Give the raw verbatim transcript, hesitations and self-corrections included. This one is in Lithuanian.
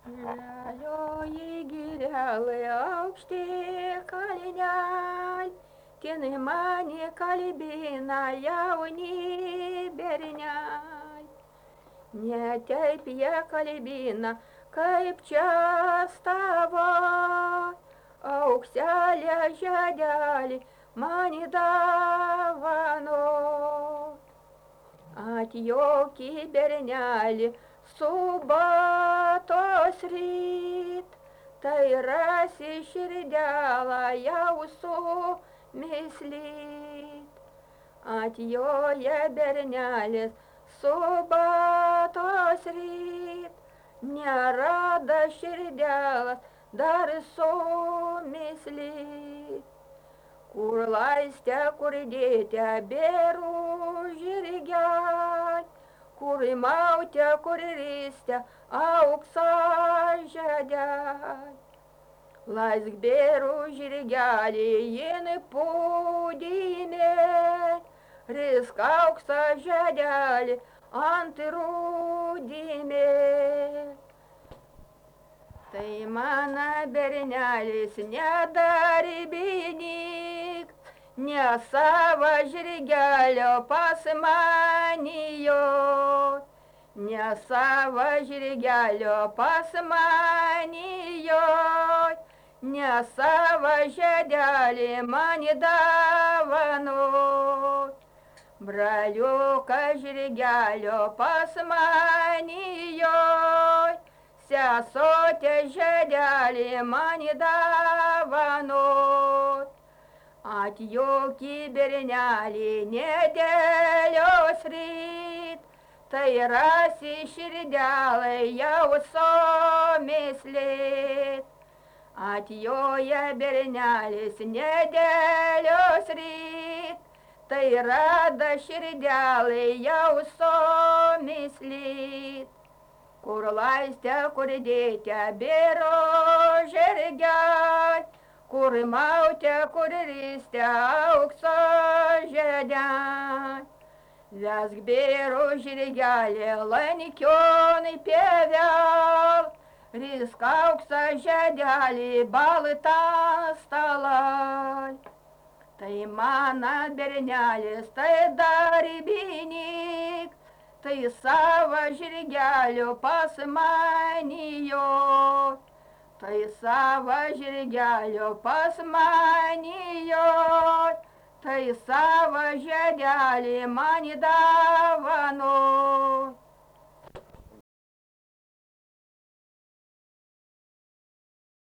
Žalioji girelai aukšti kalneliai, ten mane kalbina jauni berniai. Ne taip jie kalbina, kaip čia stavo, aukselė žiedelį man davano. Atjoki bernelį su batos ryt, tai rasi širdelą jau su mislyt. Atjoja bernelis su batos ryt, nerada širdelas dar su mislyt. Kur laistė, kur dėtė berų žirgel, kur mautė, kur ristė aukso žedel. Laisk berų žirgelį, jin pūdynė, risk aukso žedelį ant rūdymė. Tai mano bernelis nedarybinik, ne savo žirgelio pas manijo, ne savo žirgelio pas manijo, ne savo žedelį man davano. Braliuka žirgelio pas manijo, sesotė žedelį man davano. Atjoki bernelį nedėlios ryt, tai rasi širdelai jau somislėt. Atjoja bernelis nedėlios ryt, tai rada širdelai jau somislėt. Kur laistė, kur dėtė bero žirgel, kur mautė, kur ristė aukso žedel. Vesk bero žirgelį lanikionai pievel, risk aukso žedelį baltą stalai. Tai mano bernelis, tai darybinik, tai savo žirgelio pas manijo, tai savo žirgelio pas manijo, tai savo žedelį man davano.